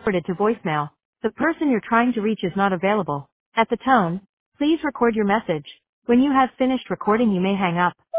forwarded to voicemail. The person you're trying to reach is not available. At the tone, please record your message. When you have finished recording, you may hang up.